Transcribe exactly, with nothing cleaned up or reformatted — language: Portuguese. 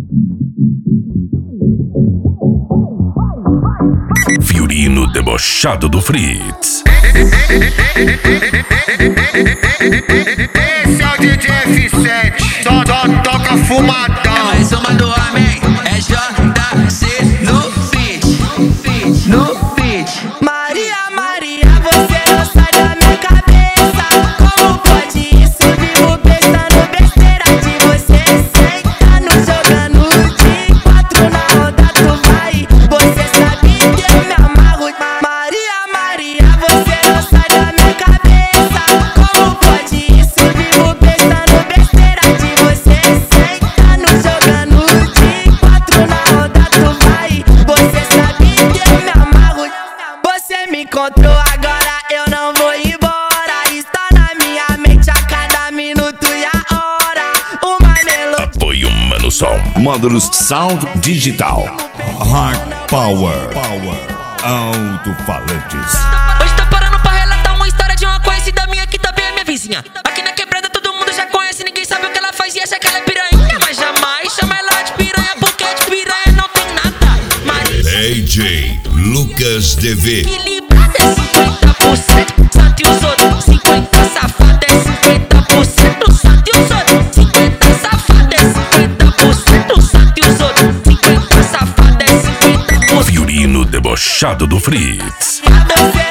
Fiorino debochado do Fritz. Esse é o D J F sete, só, só toca fumadão. É mais uma do homem, é J C no beat, no beat. Maria, Maria, você não sai da minha cabeça. Como pode isso? Vivo pensando besteira de você. Sentando, jogando de quatro na roda, tu vai. Você sabe que eu me amarro. Maria, Maria, você não sai da minha cabeça. Como pode isso? Vivo pensando besteira de você. Sentando, jogando de quatro na roda, tu vai. Você sabe que eu me amarro. Você me encontrou agora, eu não vou embora. Está na minha mente a cada minuto e a hora. Uma melodia. Apoio Mano Som. Módulos Sound Digital. Hard Power. Power. Alto-falantes. Hoje tô parando pra relatar uma história de uma conhecida minha que também é minha vizinha. Aqui na quebrada todo mundo já conhece, ninguém sabe o que ela faz e acha que ela é piranha. Mas jamais chama ela de piranha, porque de piranha não tem nada. Maria D J Lucas D V. equilibrada é cinquenta por cento, santo e os outros cinquenta, safada é cinquenta por cento, santo e os outros cinquenta, safada é cinquenta por cento, santo e os outros cinquenta, safada é cinquenta por cento. Fiorino debochado do Fritz. Você